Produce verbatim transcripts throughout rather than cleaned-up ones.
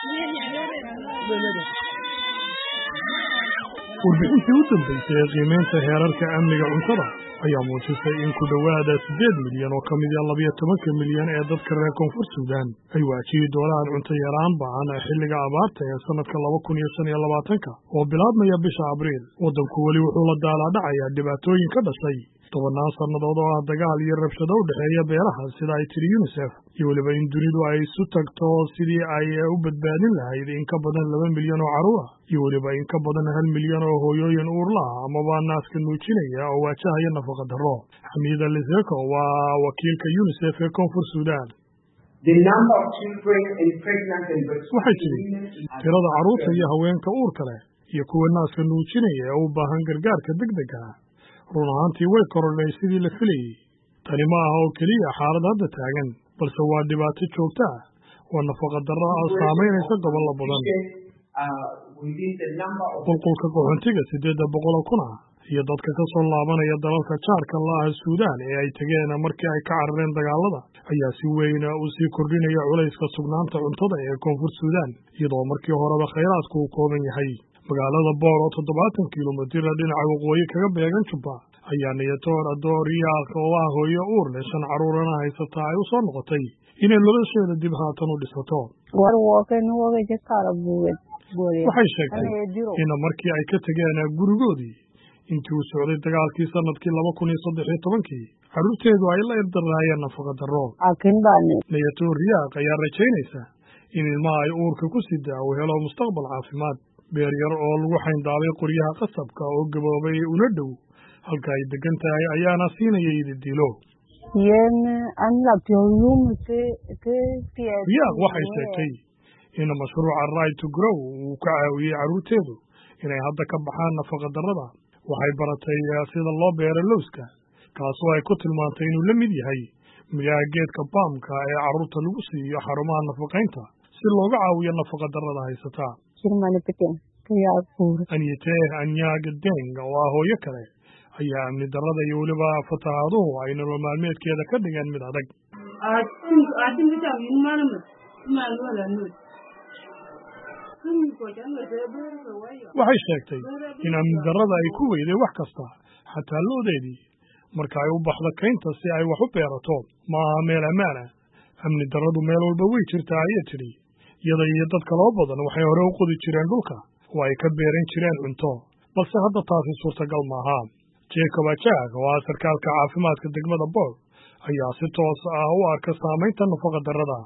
warbixintii u dambeysay ee qiimaynta heerarka amniga cuntada ayaa muujisay in ku dhowaada siddeed milyan oo ka mid ah labiyo tobanka milyan ee dadka reer koonfur suudaan ay waajihi doonaan cunto yaraan ba'an xilliga abaarta ee sanadka laba kun iyo shan iyo labaatanka oo bilaabmaya bisha abriil. waddanku weli wuxuu la daalaadhacayaa dhibaatooyin ka dhashay tobannaan sannadood oo ah dagaal iyo rabshado u dhexeeya beelaha sida ay tiri unisef, iyo weliba in dunidu ay isu tagto sidii ay u badbaadin lahayd in ka badan laba milyan oo carruur ah iyo weliba in ka badan hal milyan oo hooyooyin uurla ah amaba naaska nuujinaya oo waajahaya nafaqa darro. xamiida liseko waa wakiilka unisef ee koonfur suudaan. waxay tidhi tirada carruurta iyo haweenka uurka leh iyo kuwa naaska nuujinaya ee u baahan gargaarka degdega ah run ahaantii way korodhay sidii la filayey. tani ma aha oo keliya xaalad hadda taagan, balse waa dhibaato joogto ah oo nafaqa darro ah saamaynaysa gobollo badan. qulqulka qaxoontiga siddeedda boqol oo kun ah iyo dadka ka soo laabanaya dalalka jaarka la'ah suudaan ee ay tageen markii ay ka carareen dagaalada ayaa si weyn u sii kordhinaya culayska sugnaanta cuntada ee koonfur suudaan, iyadoo markii horeba khayraadku uu kooban yahay. magaalada boor oo toddobaatan kilomitira dhinaca waqooyi kaga beegan jubba ayaa niyatoor adooriyaaq oo ah hooyo uur leh shan carruurana haysata ay u soo noqotay inay nolosheeda dib haatan u dhisato. waxay sheegtay in markii ay ka tegeen gurigoodii intii uu socday dagaalkii sanadkii laba kun iyo saddex iyo tobankii carruurteedu ay la irdaraayeen nafaqa darro. niyatoor riyaaq ayaa rajaynaysa in ilmaha ay uurka ku sidaa uu helo mustaqbal caafimaad. beer yar oo lagu xayndaabay qoryaha qasabka oo gaboobay una dhow halka ay degan tahay ayaana siinaya ididilo. riyaaq waxay sheegtay in mashruuca right to grow uu ka caawiyey carruurteedu inay hadda ka baxaan nafaqa darrada. waxay baratay sida loo beero lowska, kaasoo ay ku tilmaantay inuu la mid yahay midhaha geedka baamka ee carruurta lagu siiyo xarumaha nafaqaynta si looga caawiyo nafaqa darrada haysataa. anyitee anyaag deng oo ah hooyo kale ayaa amni darrada iyo weliba fatahaaduhu ay nolol maalmeedkeeda ka dhigeen mid adag. waxay sheegtay in amni darrada ay ku weyday wax kasta, xataa loodeedii marka ay u baxdo kaynta si ay wax u beerato. ma aha meel ammaan ah. amni darradu meel walba way jirtaa ayay tidhi. iyada iyo dad kaloo badan waxay hore u qodi jireen dhulka oo ay ka beeran jireen cunto, balse hadda taasi suurtagal maaha. jacob ajag oo ah sarkaalka caafimaadka degmada boor ayaa si toos ah u arka saamaynta nafaqa darrada.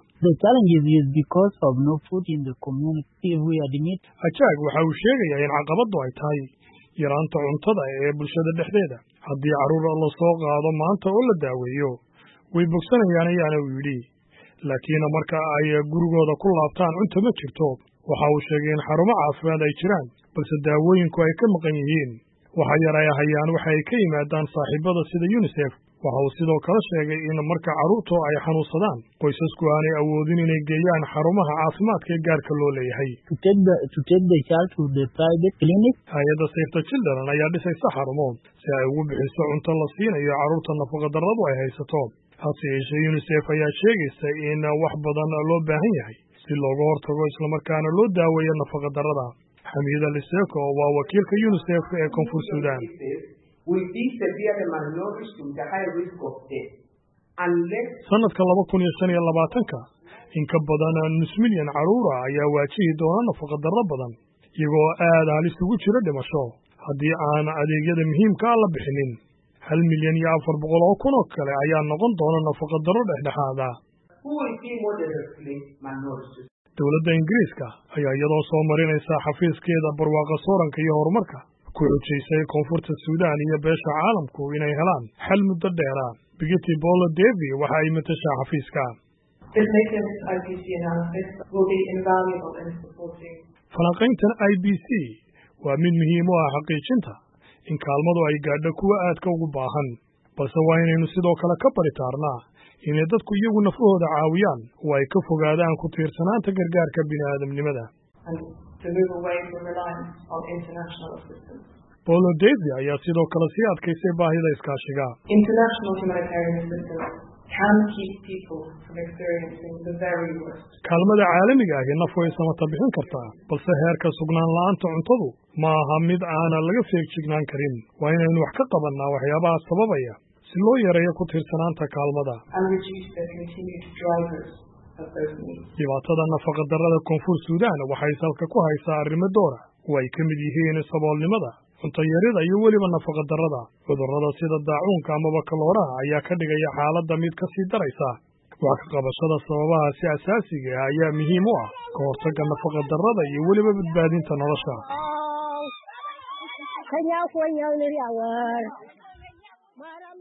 ajag waxa uu sheegayaa in caqabaddu ay tahay yaraanta cuntada ee bulshada dhexdeeda. haddii carruur la soo qaado maanta oo la daaweeyo way bogsanayaan ayaana uu yidhi, laakiin marka ay gurigooda ku laabtaan cunto ma jirto. waxa uu sheegay in xarumo caafimaad ay jiraan balse daawooyinku ay ka maqan yihiin. waxa yar ay hayaan waxa ay ka yimaadaan saaxiibada sida unisef. waxa uu sidoo kale sheegay in marka carruurtu ay xanuunsadaan qoysasku aanay awoodin inay geeyaan xarumaha caafimaadka ee gaarka loo leeyahay. hay-adda Save the Children ayaa dhisaysa xarumo si ay ugu bixiso cunto la siinayo carruurta nafaqa darradu ay haysato. hase yeeshee unisef ayaa sheegaysa in wax badan loo baahan yahay si looga hortago islamarkaana loo daaweeyo nafaqa darrada. xamiida liseko waa wakiilka unisef ee koonfur suudaan. sanadka laba kun iyo shan iyo labaatanka in ka badan nus milyan carruura ayaa waajihi doona nafaqa darro badan, iyagoo aad halis ugu jira dhimasho haddii aan adeegyada muhiimka ah la bixinin. hal milyan iyo afar boqol oo kun oo kale ayaa noqon doona nafaqa darro dhexdhexaada. dowladda ingiriiska ayaa iyadoo soo marinaysa xafiiskeeda barwaaqa sooranka iyo horumarka ku xujaysay koonfurta suudaan iyo beesha caalamku inay helaan xal muddo dheera. bigiti bolo devi waxa ay matashaa xafiiska. falanqayntan i b c waa mid muhiim u ah xaqiijinta in kaalmadu ay gaadho kuwa aadka ugu baahan, balse waa inaynu sidoo kale ka baritaarnaa inay dadku iyagu nafahooda caawiyaan oo ay ka fogaadaan ku tiirsanaanta gargaarka bini'aadamnimada. bolo devi ayaa sidoo kale sii adkaysay baahida iskaashiga. can keep people from experiencing the very worst. Kaalmada caalamiga ah naf way samata bixin kartaa, balse heerka sugnaan la'aanta cuntadu ma aha mid aan laga feejignaan karin. Waa inaynu wax ka qabanaa waxyaabaha sababaya si loo yareeyo ku tiirsanaanta kaalmada. And reduce the continued drivers of those needs. Dhibaatada nafaqa darrada Koonfur Suudaan waxay salka ku haysaa arrimo door ah oo ay ka mid yihiin saboolnimada, cunto yarida iyo weliba nafaqa darrada. Cudurrada sida daacuunka amaba kalooraha ayaa ka dhigaya xaaladda mid ka sii daraysa. Wax ka qabashada sababaha si asaasiga ah ayaa muhiim u ah ka hortagga nafaqa darrada iyo weliba badbaadinta nolosha.